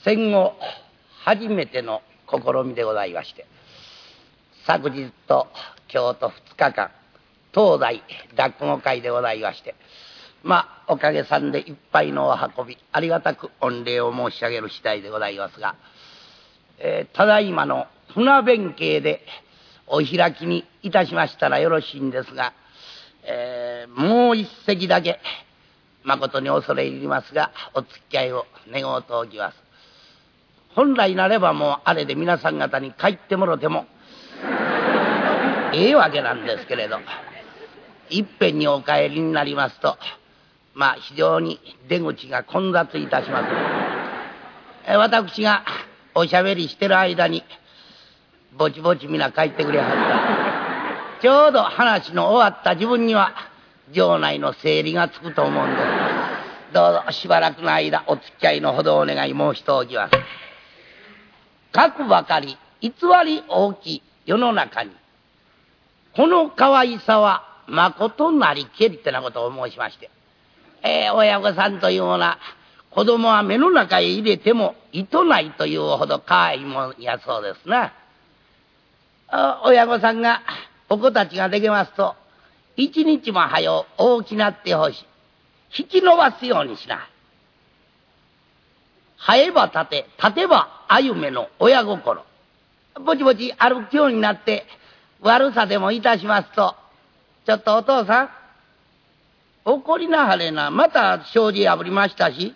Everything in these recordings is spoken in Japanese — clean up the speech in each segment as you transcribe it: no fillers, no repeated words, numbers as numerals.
戦後初めての試みでございまして、昨日と今日と2日間東西落語会でございまして、おかげさんでいっぱいのお運びありがたく御礼を申し上げる次第でございますが、ただいまの船弁慶でお開きにいたしましたらよろしいんですが、もう一席だけ誠に恐れ入りますがお付き合いを願うとおきます。本来なればもうあれで皆さん方に帰ってもろてもええわけなんですけれど、いっぺんにお帰りになりますと非常に出口が混雑いたします。私がおしゃべりしてる間にぼちぼち皆帰ってくれはった。ちょうど話の終わった自分には場内の整理がつくと思うんです。どうぞしばらくの間お付き合いのほどお願い申しておきます。かくばかり偽り大きい世の中に、この可愛さはまことなりけりってなことを申しまして、親御さんというものは子供は目の中へ入れてもいとないというほど可愛いもんやそうですな。親御さんがお子たちができますと一日も早う大きなってほしい、引き伸ばすようにしな。生えば立て立てば歩めの親心。ぼちぼち歩くようになって悪さでもいたしますと、ちょっとお父さん怒りなはれな、また障子破りましたし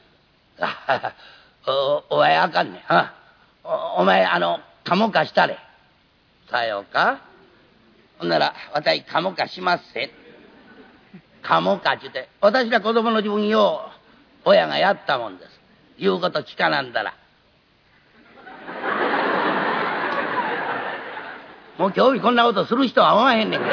お前あかんねん。お前鴨かしたれ。さようか。ほんなら私鴨かしますせ。鴨かちゅうて私ら子供の自分よう親がやったもんです。言うこと聞かなんだらもう今日こんなことする人はおまへんねんけど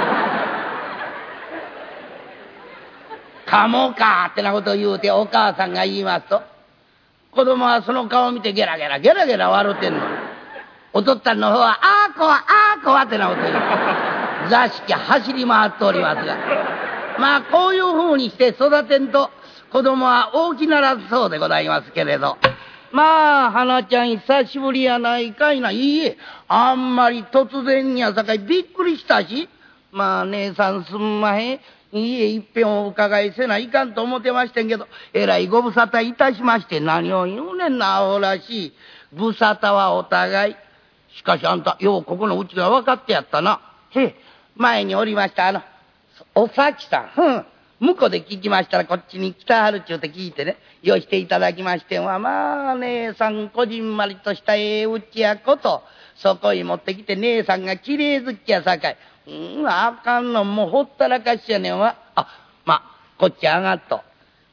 鴨かってなことを言うてお母さんが言いますと、子供はその顔を見てゲラゲラゲラゲラ笑ってんの。お父っつぁんの方はあーこわあーこわってなこと言う座敷走り回っておりますが、こういうふうにして育てんと子供は大きならずそうでございますけれど、花ちゃん久しぶりやないかいな。いいえ、あんまり突然にやさかいびっくりしたし、姉さんすんまへん。いいえ、いっぺんお伺いせないかんと思ってましてんけど、えらいご無沙汰いたしまして。何を言うねんなアホらしい。無沙汰はお互い。しかしあんたようここのうちが分かってやったな。前におりましたお咲さん、向こうで聞きましたらこっちに来たはるちゅうて聞いてね、よしていただきましては、姉さんこじんまりとしたうちやこと、そこへ持ってきて姉さんがきれい好きやさかい。あかんの、もうほったらかしやねんわ。こっち上がっと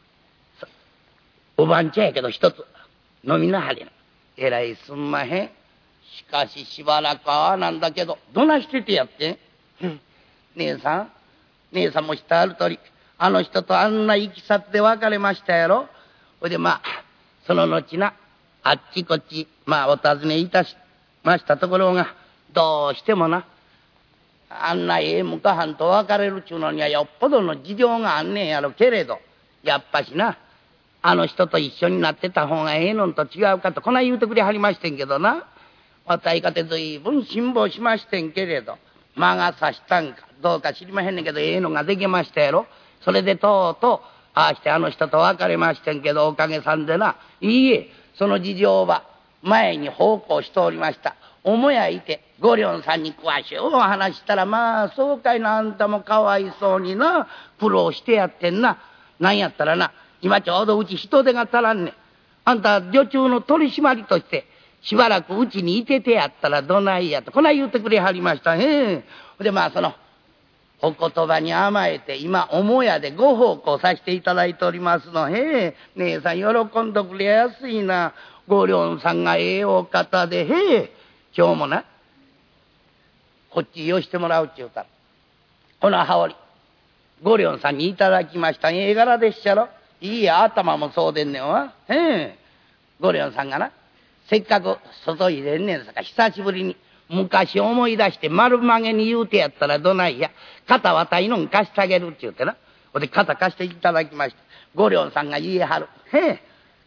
おばんちゃんやけど一つ飲みなはれな。えらいすんまへん。しかししばらくなんだけどどないしててやってん。姉さんも知ってある通りあの人とあんないきさって別れましたやろ。ほいでその後なあっちこっちお尋ねいたしましたところが、どうしてもなあんな向かはんと別れるちゅうのにはよっぽどの事情があんねんやろけれど、やっぱしなあの人と一緒になってた方がええのんと違うかとこない言うてくれはりましてんけどな、私かて随分辛抱しましてんけれど、間が差したんかどうか知りまへんねんけどええのができましたやろ。それでとうとうああしてあの人と別れましてんけど、おかげさんでな、いいえその事情は前に奉公しておりました母やいてごりょんさんに詳しいお話したら、そうかいな、あんたもかわいそうにな苦労してやってんな。なんやったらな今ちょうどうち人手が足らんねん。あんた女中の取締りとしてしばらくうちにいててやったらどないやとこない言うてくれはりました。でそのお言葉に甘えて今母屋でご奉公させていただいておりますの。姉さん喜んどくれやすいな。ごりょんさんがええお方で今日もなこっちよしてもらうっちゅうたらこの羽織ごりょんさんにいただきました。ええ柄でっしゃろ。いいや頭もそうでんねんわ。ごりょんさんがなせっかく外に出んねんさか久しぶりに昔思い出して丸曲げに言うてやったらどないや。肩はたいのん貸してあげるっちゅうてな。ほんで肩貸していただきました。ごりょんさんが言いはる。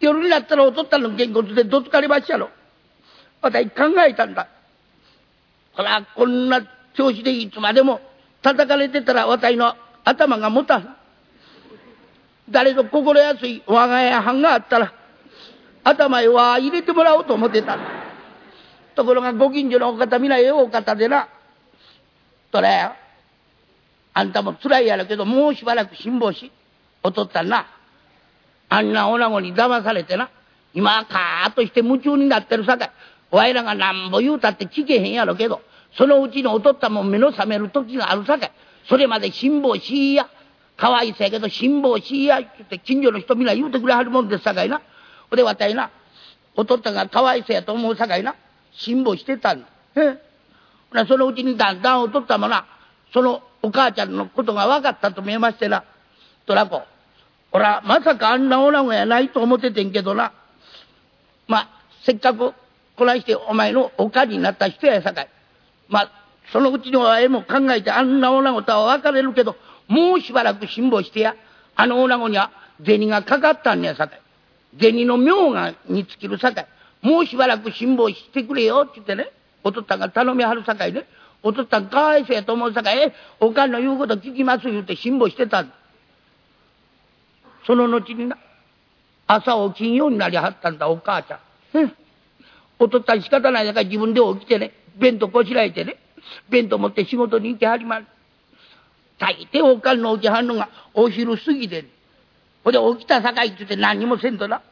夜になったらお父っつぁんのげんこつでどつかれまっしゃろ。私考えたんだ。ほら、こんな調子でいつまでも叩かれてたら私の頭がもたん。誰ぞ心安い我が家藩があったら頭へは入れてもらおうと思ってたんだ。ところがご近所のお方皆ええお方でな、それあんたもつらいやろけどもうしばらく辛抱し、お父っつぁんな、あんな女子に騙されてな、今はカーッとして夢中になってるさかい、わいらがなんぼ言うたって聞けへんやろけど、そのうちのお父っつぁんも目の覚める時があるさかい、それまで辛抱しいや、かわいそうやけど辛抱しいやって近所の人みんな言うてくれはるもんですさかいな。ほでわたいな、お父っつぁんがかわいそうやと思うさかいな、辛抱してたんだ。そのうちにだんだんお父っつぁんもな、そのお母ちゃんのことが分かったと見えましてな、トラコ、ほらまさかあんな女子やないと思っててんけどな、まあせっかくこないしてお前のおかになった人やさかい、まあそのうちのえも考えてあんな女子とは別れるけど、もうしばらく辛抱してや、あの女子には銭がかかったんやさかい、銭の妙がに尽きるさかい、もうしばらく辛抱してくれよって言ってね、お父っつぁんが頼みはるさかいね、お父っつぁんかわいそうやと思うさかい、おかんの言うこと聞きます言うて辛抱してたんだ。その後にな、朝起きんようになりはったんだお母ちゃん。お父っつぁん仕方ないだから自分で起きてね、弁当こしらえてね、弁当持って仕事に行きはりまる。大抵おかんの起きはんのがお昼過ぎで、ほで起きたさかいって言って何にもせんとな、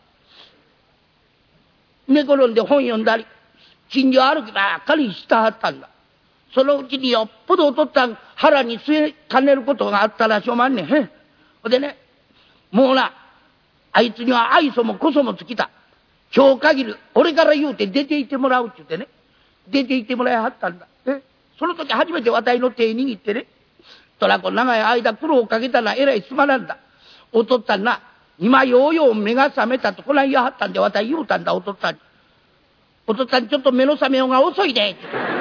寝転んで本読んだり近所歩きばっかりしたはったんだ。そのうちによっぽどお父っつぁん腹に据えかねることがあったらしょまんねん。ほでね、もうな、あいつには愛想もこそも尽きた、今日限り俺から言うて出て行ってもらうって言ってね、出て行ってもらいはったんだ。その時初めて私の手握ってね、トラコ長い間苦労をかけたらえらいすまなんだ、お父っつぁんな今ようよう目が覚めたとこない言わはったんで、私言うたんだお父っつぁんに。お父っつぁんちょっと目の覚めようが遅いで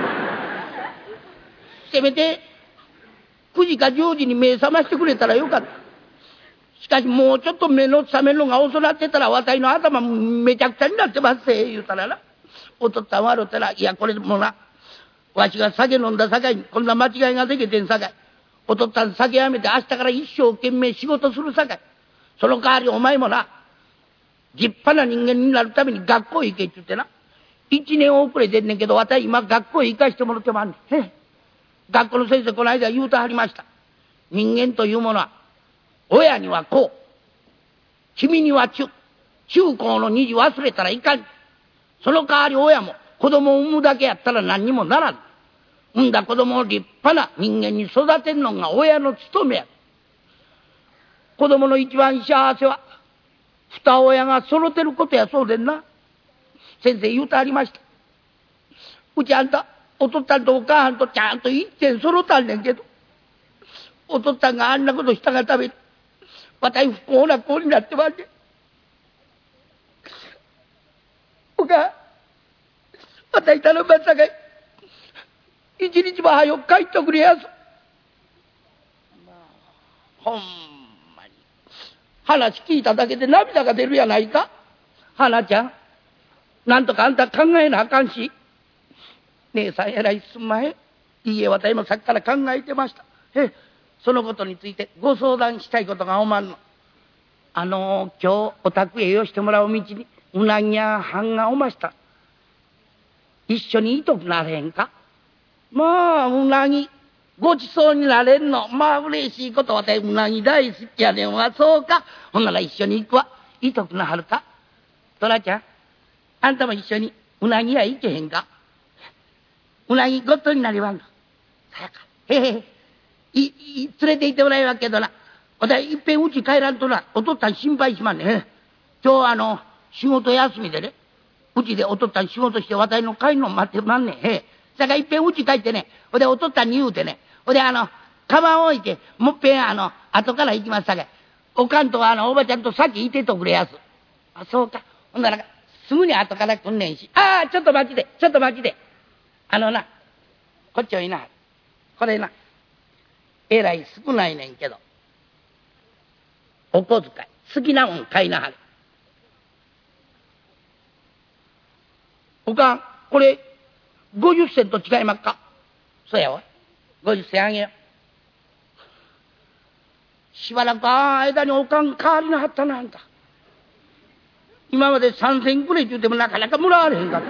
せめて9時か10時に目覚ましてくれたらよかった。しかしもうちょっと目の覚めるのが遅なってたら私の頭めちゃくちゃになってますせ言うたらな、お父っつぁん笑うたら、いやこれもな、わしが酒飲んださかいにこんな間違いができてんさかい、お父っつぁん酒やめて明日から一生懸命仕事するさかい、その代わりお前もな立派な人間になるために学校へ行けって言ってな、1年遅れてんねんけど私今学校へ行かしてもらってもらんねん。学校の先生この間言うてはりました。人間というものは親にはこう、君には中高の二字忘れたらいかん。その代わり親も子供を産むだけやったら何にもならん。産んだ子供を立派な人間に育てるのが親の務めや。子供の一番幸せは二親が揃ってることやそうでんな。先生言うてありました。うちあんたお父っつぁんとお母さんとちゃんと一点揃ったんねんけど、お父っつぁんがあんなことしたがために私不幸な子になってまんねん。お母、私頼みますさかい一日も早く帰ってくれやす。ほんまに話聞いただけで涙が出るやないか。花ちゃんなんとかあんた考えなあかんし。姉さんえらいすんまへん。いいえ私もさっきから考えてました。そのことについてご相談したいことがおまんの。今日お宅へ寄してもらう道にうなぎや藩がおました。一緒にいとくなれへんか。まあうなぎごちそうになれんの、まあ嬉しいこと。私うなぎ大好きやねんわ。そうか、ほんなら一緒に行くわ。いとくなはるか。トラちゃんあんたも一緒にうなぎ屋行けへんか。うなぎごっとになりまんの。さやか連れて行ってもらえるわけどな、私いっぺんうち帰らんとなお父っつぁん心配しまんねん。今日仕事休みでね、うちでお父っつぁん仕事して私の帰るの待ってまんねん。さかいっぺんうち帰ってね、ほでお父っつぁんに言うてね、ほでカバン置いてもっぺん後から行きますさかい、おかんとおばちゃんと先いてとくれやす。あそうか、ほんならすぐに後から来んねんし。ちょっと待ちでちょっと待ちで、なこっちおいな、これなえらい少ないねんけどお小遣い好きなもん買いなはれ。 おかん、これ、50銭と違いまっか？そうやわ。50銭あげよ。しばらく間におかん代わりなはったな、あんた。今まで3銭くれって言うてもなかなかもらわれへんかった。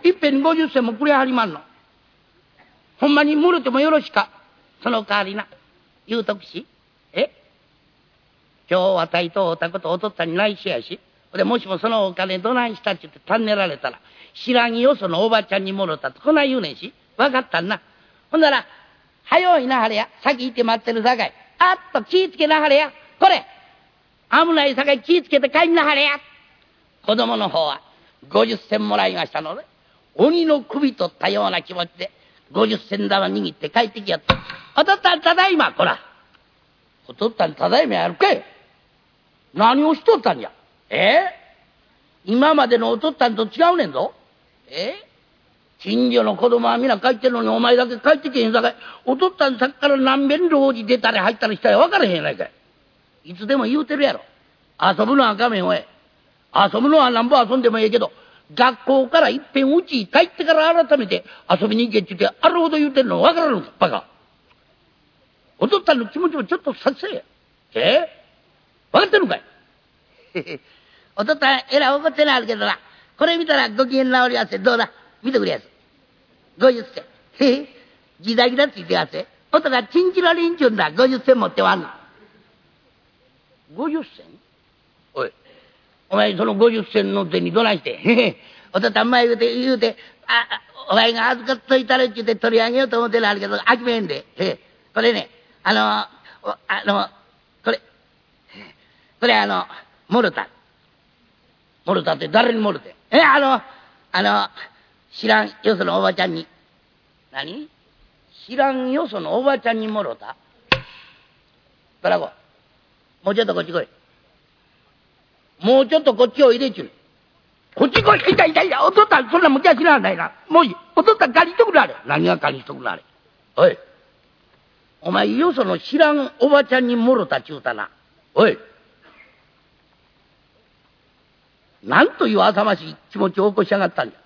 いっぺんに50銭もくれはりまんの。ほんまにもろてもよろしか。その代わりな。言うとくし。今日はたいとおたことおとったに内緒やし。でもしもそのお金どないしたって言って尋ねられたら、知らんよそのおばちゃんにもろたとこない言うねんし。わかったんな。ほんなら、早いなはれや。先行って待ってるさかい。あっと気ぃつけなはれや。これ危ないさかい気ぃつけて帰んなはれや。子供の方は50銭もらいましたので、鬼の首取ったような気持ちで50銭玉握って帰ってきやった。おとっつぁんただいま。こら、おとっつぁんただいまやるかい。何をしとったんじゃ。今までのおとっつぁんと違うねんぞ。近所の子供は皆帰ってるのにお前だけ帰ってけへんさかい。おとっつぁんさっきから何べん老時出たり入ったりしたら分からへんやないかい。いつでも言うてるやろ。遊ぶのはあかめんおい。遊ぶのはなんぼ遊んでもええけど、学校からいっぺんうち帰ってから改めて遊びに行けって言ってあるほど言うてるの分からんのかバカ。おとっつぁんの気持ちもちょっとさせや。分かってるのかい。おとっつぁんえらい怒ってなるけどな、これ見たらご機嫌直りやす。どうだ見てくれやす。50銭。ギザギザついてやす。音がチンチラリンチュンだ。50銭持ってわんの。50銭。おい、お前その50銭の手にどないして。おとっつぁん前言うてお前が預かっといたらって言って取り上げようと思ってるあるけどあきめんで。これねこれモルタって誰にモルテ。知らんよそのおばちゃんに。何？知らんよそのおばちゃんにもろた。トラゴ、もうちょっとこっち来い。もうちょっとこっちおいでちゅう。こっち来い。いた。おとっつぁんそんなむちゃ知らないな。もういい。おとっつぁん借りしとくなあれ。何が借りしとくなあれ。おい、お前よその知らんおばちゃんにもろたちゅうたな。おい、なんという浅ましい気持ちを起こしやがったんじゃ。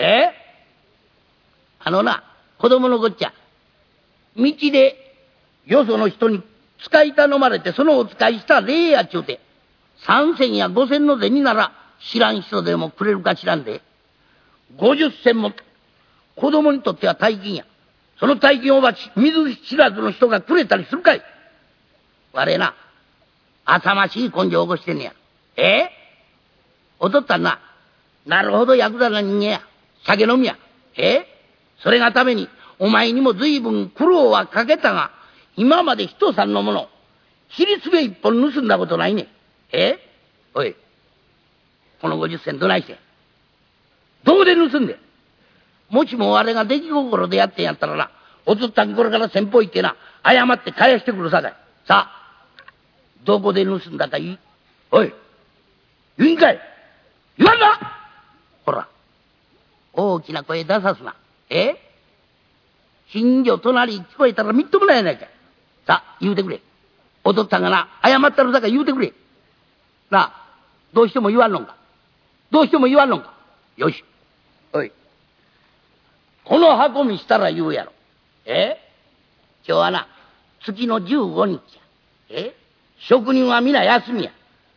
子供のこっちゃ。道でよその人に使い頼まれてそのお使いした礼やっちゅうて、3銭や5銭の銭なら知らん人でもくれるか知らんで、50銭も子供にとっては大金や。その大金を見ず知らずの人がくれたりするかい。我な、浅ましい根性を起こしてんねや。おとっつぁんな、なるほどヤクザな人間や。酒飲みや。それがためにお前にも随分苦労はかけたが、今まで人さんのものひりつべ一本盗んだことないね。おい、この50銭どないしてどこで盗んで。もしもあれが出来心でやってんやったらな、おとっつぁんこれから先方行ってな謝って返してくるさかい。さあどこで盗んだか言い。おい、言うんかい。言わんな。ほら、大きな声出さすな。近所隣聞こえたらみっともないやないかい。さあ言うてくれ。おとっつぁんがな謝ったるさかい言うてくれ。なあ、どうしても言わんのんか。どうしても言わんのんか。よし。おい、この箱見したら言うやろ。今日はな月の15日や。職人は皆休みや。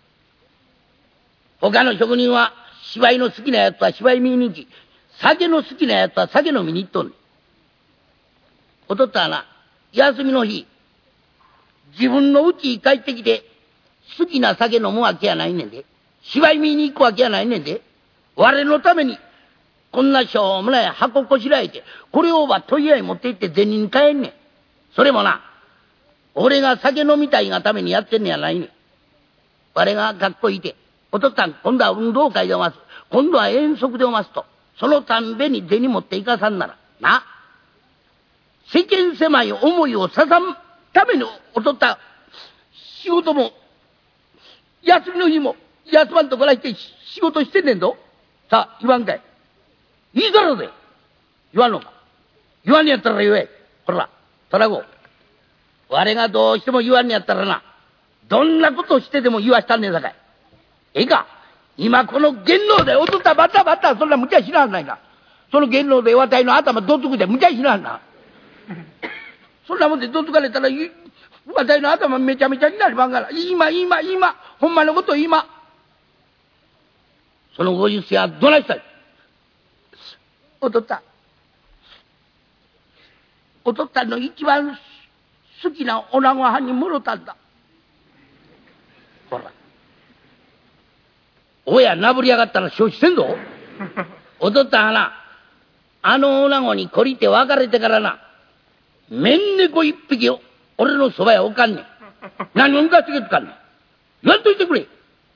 他の職人は芝居の好きなやつは芝居見に行き、酒の好きなやつは酒飲みに行っとんねん。おとっつぁんはな休みの日自分の家に帰ってきて好きな酒飲むわけやないねんで、芝居見に行くわけやないねんで、我のためにこんなしょうもない箱こしらえてこれを問屋へ持って行って銭に変えんねん。それもな俺が酒飲みたいがためにやってんねやないねん。我が学校いて、おとっつぁん今度は運動会でおます、今度は遠足でおますと、そのたんべに銭持っていかさんならな、世間狭い思いをささんためにおとっつぁん仕事も休みの日も休まんとこらして仕事してんねんぞ。さあ言わんかい。いいからぜ。言わんのか。言わんのやったら言え。ほらトラゴ、我がどうしても言わんのやったらな、どんなことしてでも言わしたんねんさかい。いいか、 今この元老で踊ったバッタバッタそんな無茶しなはんないな。その元老でわたいの頭どつくで無茶しなはんな。そんなもんでどつかれたらわたいの頭めちゃめちゃになりまんがら。今ほんまのこと今。その50世はどないしたい。お父っつぁんの一番好きな女子はんにもろたんだ。ほら親なぶりやがったら承知せんぞ。お父っつぁんはなあの女子に懲りて別れてからなめん猫一匹を俺のそばへ置かんねん。何を抜かしてけつかんねん。言わんといてくれ。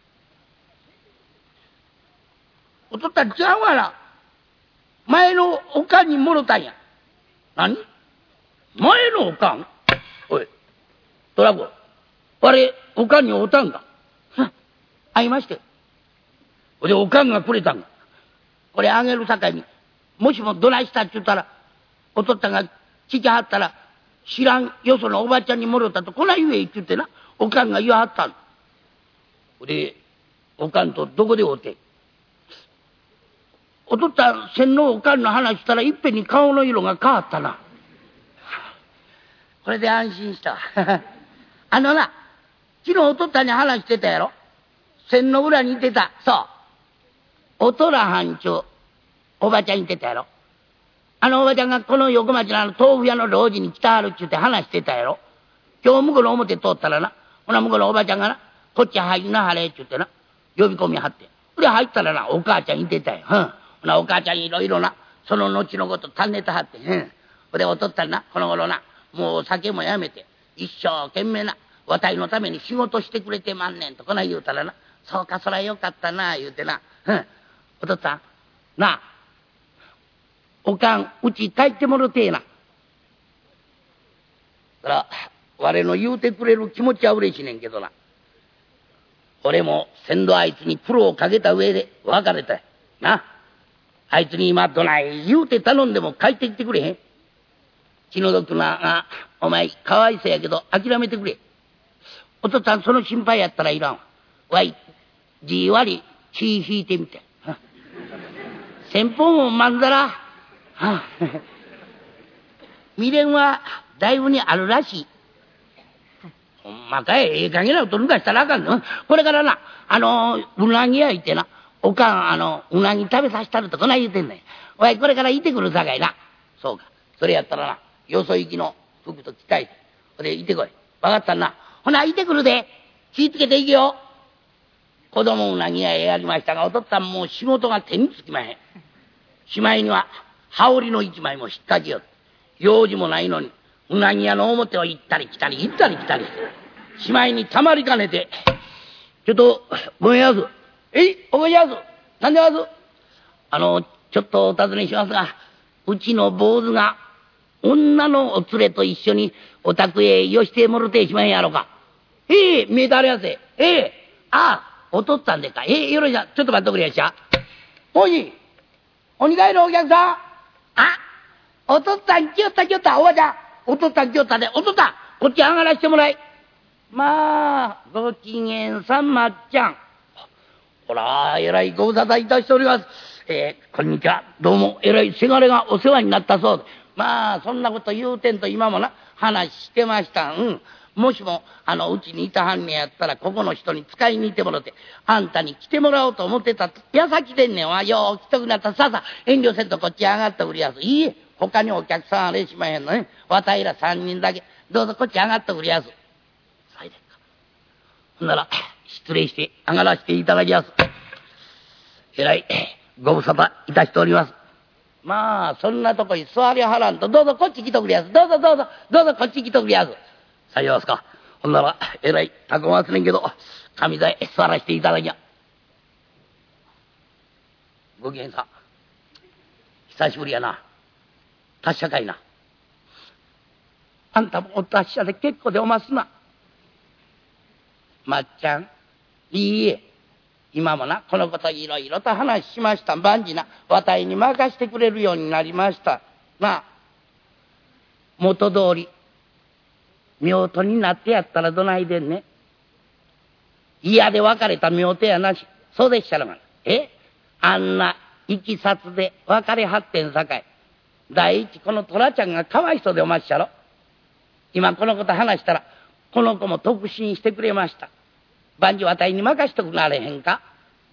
お父っつぁんちゃうわな。前のおかんにもろたんや。何前のおかん。おいトラコあれおかんにおったんか。会いましてでおかんがくれたんか。これあげるさかいにもしもどないしたっちゅったらお父っつぁんが聞きはったら知らんよそのおばちゃんにもろたとこない言えっちゅってなおかんが言わはったんでおかんとどこでおってお父っつぁん洗脳おかんの話したらいっぺんに顔の色が変わったな。これで安心したあのな昨日お父っつぁんに話してたやろ。線の裏にいてたそうおとら班長おばちゃんいてたやろ。あのおばちゃんがこの横町の豆腐屋の老人に来たはるっちゅうて話してたやろ。今日向こうの表通ったらなほな向こうのおばちゃんがなこっち入りなはれっちゅうてな呼び込みはってで入ったらなお母ちゃんいてたよ。ほなお母ちゃんいろいろなその後のこと尋ねたはって。でお父っつぁんなこの頃なもうお酒もやめて一生懸命なわたいのために仕事してくれてまんねんとこない言うたらなそうかそらよかったな言うてな。お父っつぁんなあおかんうち帰ってもろてえな。だから我の言うてくれる気持ちは嬉しいねんけどな俺も先度あいつに苦労をかけた上で別れたよな。あいつに今どない言うて頼んでも帰ってきてくれへん。気の毒なお前かわいそうやけど諦めてくれ。お父っつぁんその心配やったらいらんわ。わいじわり血引いてみて先方もまんざら未練はだいぶにあるらしい。ほんまかいええ加減なこと抜かしたらあかんの。これからなうなぎ屋行ってなおかんうなぎ食べさせたるとこない言うてんねん。わいこれからいてくるさかいな。そうかそれやったらなよそ行きの服と着替えてほれいてこい分かったな。ほないてくるで気ぃつけていけよ。子供うなぎ屋へやりましたがお父っつぁんもう仕事が手につきまへん。しまいには羽織の一枚も引っ掛けよう。用事もないのにうなぎ屋の表を行ったり来たり行ったり来たりしまいにたまりかねてちょっとごめんやす。おめんやす。なんでやす。ちょっとお尋ねしますがうちの坊主が女のお連れと一緒にお宅へよしてもろてしまへんやろか。見えたあれやせ。お父っつぁんでか。よろしゃちょっと待っとくれやしゃ。おいお二階のお客さんお父っつぁん来よったおばちゃんお父っつぁん来よったでお父っつぁんこっち上がらしてもらい。まあご機嫌さんまっちゃん。ほらえらいご無沙汰いたしております。こんにちはどうもえらいせがれがお世話になったそうで。まあそんなこと言うてんと今もな話してました。もしもうちにいたはんねやったらここの人に使いに行ってもらってあんたに来てもらおうと思ってたやさ来てんねんわ。よう来とくなったさ遠慮せんとこっち上がっておりやす。いいえ他にお客さんあれしまへんのね。わたいら3人だけどうぞこっち上がっておりやす。それでかほんなら失礼して上がらせていただきやす。えらいご無沙汰いたしております。まあそんなとこに座りはらんとどうぞこっち来とくれやす。どうぞこっち来とくれやす。さようですか。ほんならえらいたこますねんけど上座へ座らせていただきや。ご機嫌さん久しぶりやな。達者かいな。あんたもお達者で結構でおますな。まっちゃんいいえ今もなこのこといろいろと話しました。万事なわたいに任してくれるようになりましたな。元通り夫婦になってやったらどないでんね。嫌で別れた夫婦やなしそうでっしゃろがな。あんないきさつで別れはってんさかい。第一この虎ちゃんがかわいそうでおまっしゃろ。今このこと話したらこの子も特進してくれました。万事あたいに任しとくなれへんか。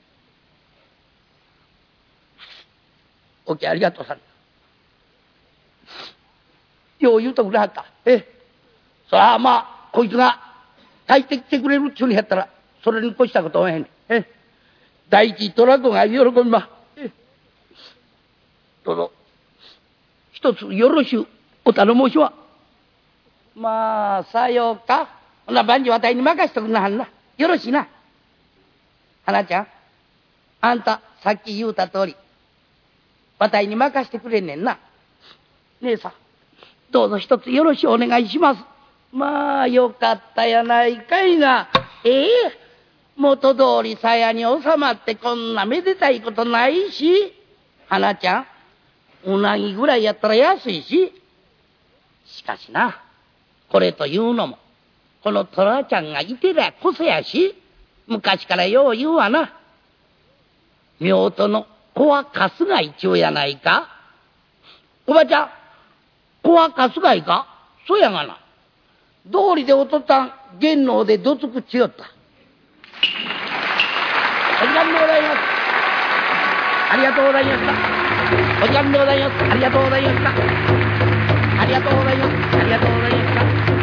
おきありがとうさん。よう言うとくれはった。そらまあこいつが帰ってきてくれるっちゅうにやったらそれに越したことはへん。第一虎子が喜びま。どうぞ一つよろしゅうお頼申しは。まあさようか。ほな万事あたいに任しとくなはんな。よろしいな。花ちゃんあんたさっき言うた通りわたいに任してくれんねんな。姉さんどうぞ一つよろしゅうお願いします。まあよかったやないかいな。元通り鞘に収まってこんなめでたいことないし。花ちゃんうなぎぐらいやったら安いし。しかしなこれというのもこの虎ちゃんがいてりゃこそやし。昔からよう言うわな。夫婦の子は春日井中やないか。おばちゃん子は春日井か。そうやがな。道理でおとっつぁん元能でどつくちよった。お時間でございます。ありがとうございました。お時間でございます。ありがとうございました。ありがとうございます。ありがとうございました。